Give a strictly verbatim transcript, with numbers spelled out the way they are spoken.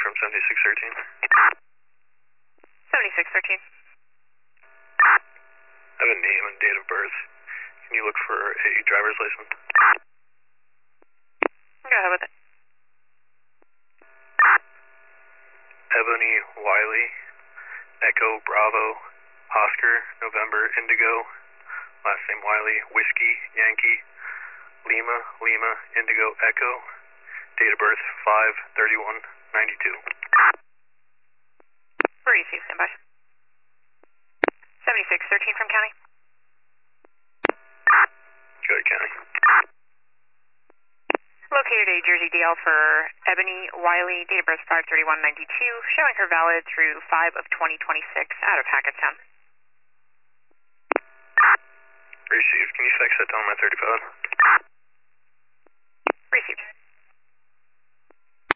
from seventy-six thirteen. seventy-six thirteen. I have a name and date of birth. Can you look for a driver's license? Go ahead with it. Ebony Wiley, Echo Bravo, Oscar, November, Indigo, last name Wiley, Whiskey, Yankee, Lima, Lima, Indigo, Echo, date of birth five thirty-one ninety-two. Receive, standby. seventy-six thirteen from county. Good, county. Located a Jersey D L for Ebony Wiley, date of birth five thirty-one ninety-two, showing her valid through five of twenty twenty-six out of Hackettstown. Received. Can you fax that down my thirty-five? Received.